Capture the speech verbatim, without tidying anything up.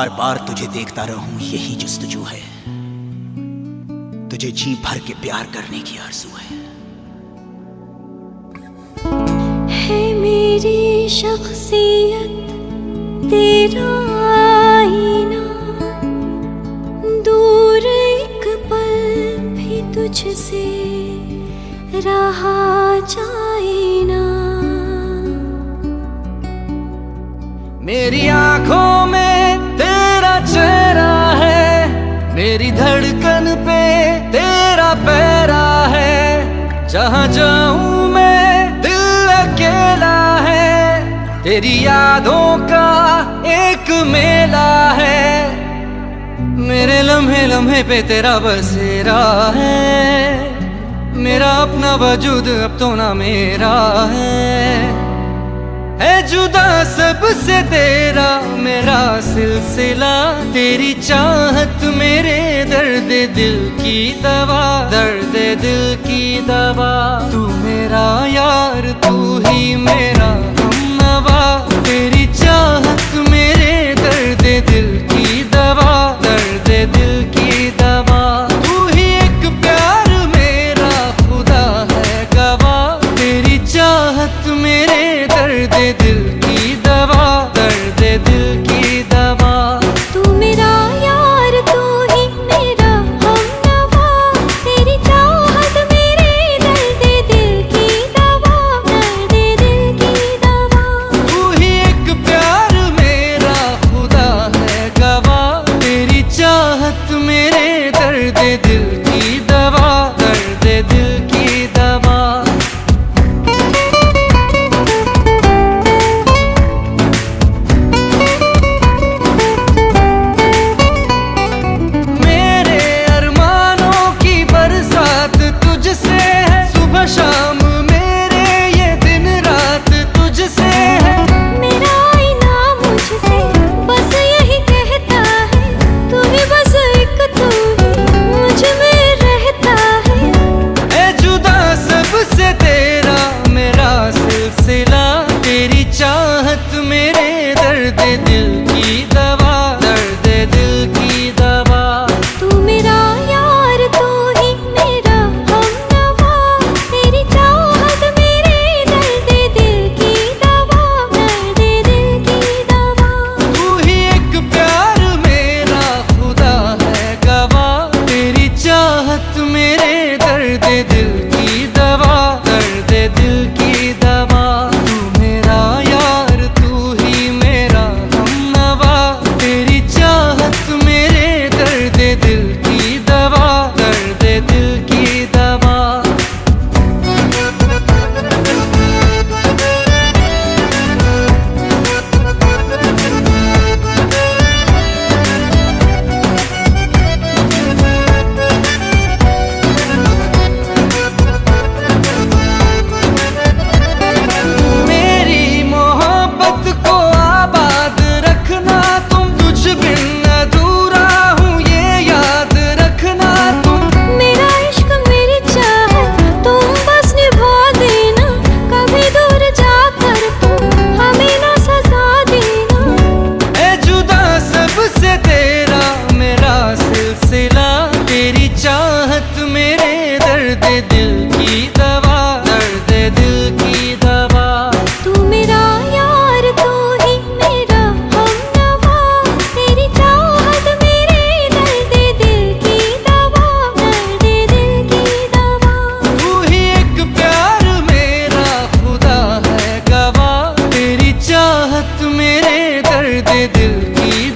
बार बार तुझे देखता रहूं यही जुस्तजू है, तुझे जी भर के प्यार करने की आरज़ू है। है मेरी शख्सियत तेरा आईना, दूर एक पल भी तुझसे रहा जाए ना। मेरी आंखों में तेरा चेहरा है, मेरी धड़कन पे तेरा पैरा है। जहाँ जाऊं मैं दिल अकेला है, तेरी यादों का एक मेला है। मेरे लम्हे लम्हे पे तेरा बसेरा है, मेरा अपना वजूद अब तो ना मेरा है। है जुदा सबसे तेरा मेरा सिलसिला, तेरी चाहत मेरे दर्द दिल की दवा, दर्द दिल की दवा। तू मेरा यार तू ही मेरा हमनवा, तेरी चाहत मेरे दर्द दिल की दवा, दर्द दिल की दवा। तू ही एक प्यार मेरा खुदा है गवाह, तेरी चाहत मेरे दर्द दिल की दवा, दर्द दिल की दवा। तू मेरा यार तू ही मेरा हमनवा, तेरी चाहत मेरे दर्द दिल की दवा, दर्द दिल की दवा। तू ही एक प्यार मेरा खुदा है गवाह, तेरी चाहत मेरे दर्द दिल की दवा, दर्द दिल की दवा। शाम मेरे ये दिन रात तुझसे है, मेरा आईना मुझसे बस यही कहता है, तू ही बस एक तू ही मुझ में रहता है। है जुदा सबसे तेरा मेरा सिलसिला, तेरी चाहत मेरे दर्द दिल की दवा, दर्द दिल की दवा। तू मेरा यार तू ही मेरा हमनवा, तेरी चाहत मेरे दर्द दिल की दवा, दर्द दिल की दवा। तू ही एक प्यार मेरा खुदा है गवाह, तेरी चाहत मेरे दर्द दिल की दवा, दर्द दिल की दवा। तू मेरा यार तू ही मेरा हमनवा, तेरी चाहत मेरे दर्द दिल की दवा, दर्द दिल की दवा। मेरी मोहब्बत को आबाद रखना तुम, तुझ बिन अधूरा हूँ ये याद रखना तुम। मेरा इश्क मेरी चाहत तुम बस निभा देना, कभी दूर जाकर तुम हमें ना सजा देना। है जुदा सबसे तेरा मेरा सिलसिला, तेरी चाहत मेरे दर्द दिल की दवा, दर्द दिल की दवा। तू मेरा यार तू ही मेरा हमनवा, तेरी चाहत मेरे दर्द दिल की दवा, दर्द दिल की दवा। तू ही एक प्यार मेरा खुदा है गवाह, तेरी चाहत मेरे दर्द दिल की